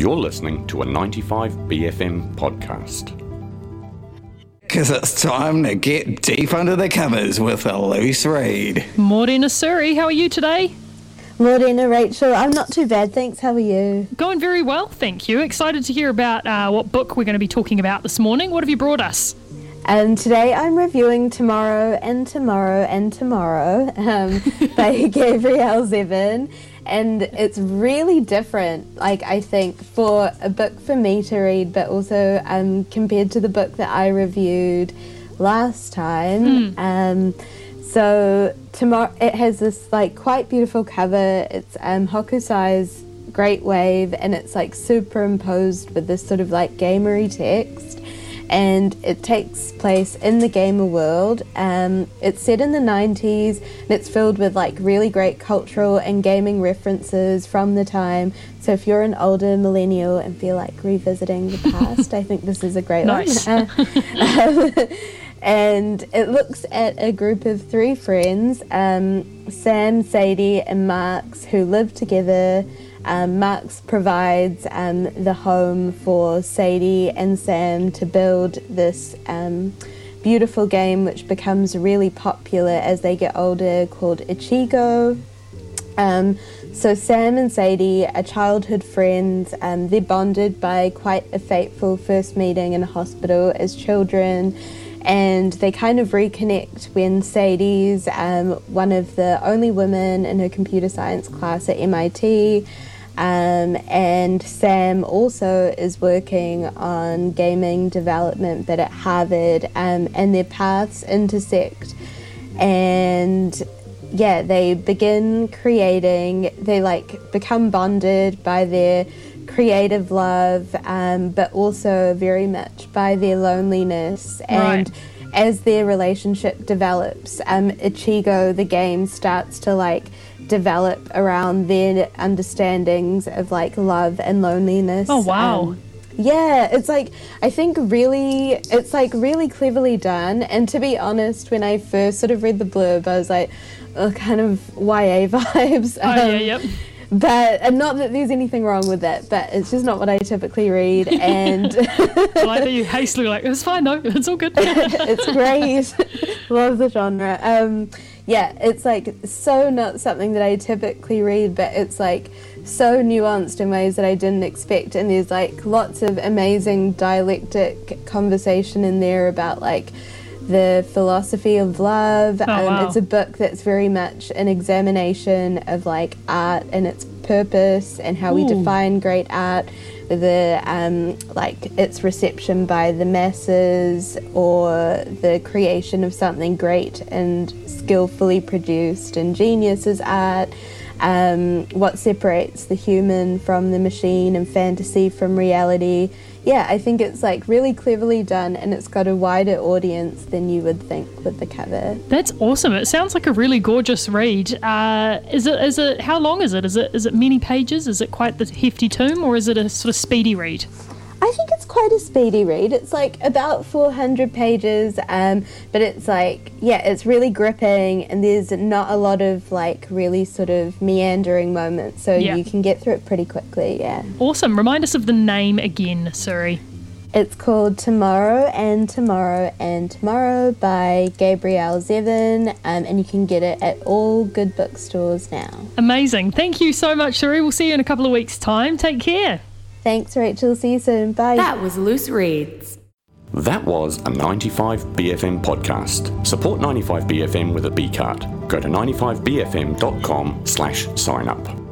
You're listening to a 95BFM podcast. Because it's time to get deep under the covers with a loose read. Morena Suri, how are you today? Morena Rachel, I'm not too bad, thanks. How are you? Going very well, thank you. Excited to hear about what book we're going to be talking about this morning. What have you brought us? Today I'm reviewing Tomorrow and Tomorrow and Tomorrow by Gabrielle Zevin. And it's really different, I think, for a book for me to read, but also compared to the book that I reviewed last time. So tomorrow, it has this quite beautiful cover. It's Hokusai's Great Wave, and it's superimposed with this sort of gamery text. And it takes place in the gamer world. It's set in the 90s, and it's filled with really great cultural and gaming references from the time. So if you're an older millennial and feel like revisiting the past, I think this is a great one. And it looks at a group of three friends, Sam, Sadie, and Marks, who live together. Marks provides the home for Sadie and Sam to build this beautiful game which becomes really popular as they get older, called Ichigo. So Sam and Sadie are childhood friends. They're bonded by quite a fateful first meeting in a hospital as children, and they kind of reconnect when Sadie's one of the only women in her computer science class at MIT. And Sam also is working on gaming development but at Harvard, and their paths intersect, and they begin creating. They become bonded by their creative love, but also very much by their loneliness. And as their relationship develops, Ichigo, the game, starts to develop around their understandings of love and loneliness. Oh wow. It's I think really, it's really cleverly done. And to be honest, when I first sort of read the blurb, I was kind of YA vibes. But not that there's anything wrong with that, but it's just not what I typically read. And I like that you hastily it's fine, no, it's all good. It's great. Love the genre. It's so not something that I typically read, but it's so nuanced in ways that I didn't expect. And there's lots of amazing dialectic conversation in there about the philosophy of love. Wow. It's a book that's very much an examination of art and its purpose and how we define great art, the its reception by the masses, or the creation of something great and skillfully produced and genius as art, what separates the human from the machine and fantasy from reality. I think it's really cleverly done, and it's got a wider audience than you would think with the cover. That's awesome. It sounds like a really gorgeous read. Is it how long is it? Is it many pages? Is it quite the hefty tome, or is it a sort of speedy read? I think it's quite a speedy read. It's about 400 pages, but it's it's really gripping, and there's not a lot of really sort of meandering moments, so you can get through it pretty quickly. Awesome. Remind us of the name again, Suri. It's called Tomorrow and Tomorrow and Tomorrow by Gabrielle Zevin, and you can get it at all good bookstores now. Amazing. Thank you so much, Suri. We'll see you in a couple of weeks' time. Take care. Thanks, Rachel. See you soon. Bye. That was Loose Reads. That was a 95BFM podcast. Support 95BFM with a B card. Go to 95BFM.com/sign up.